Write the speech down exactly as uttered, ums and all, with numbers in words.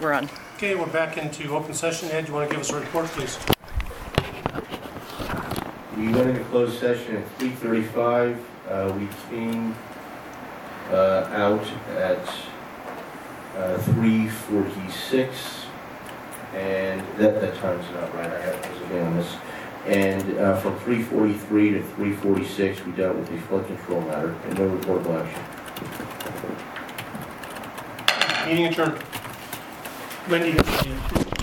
we're on. Okay, we're back into open session. Ed, you want to give us a report, please? We went into closed session at three thirty-five. Uh, we came uh, out at uh, three forty-six, and that, that time's not right. I have to again on this. And uh, from three forty-three to three forty-six, we dealt with the flood control matter, and no reportable action. Meeting adjourned. Wendy,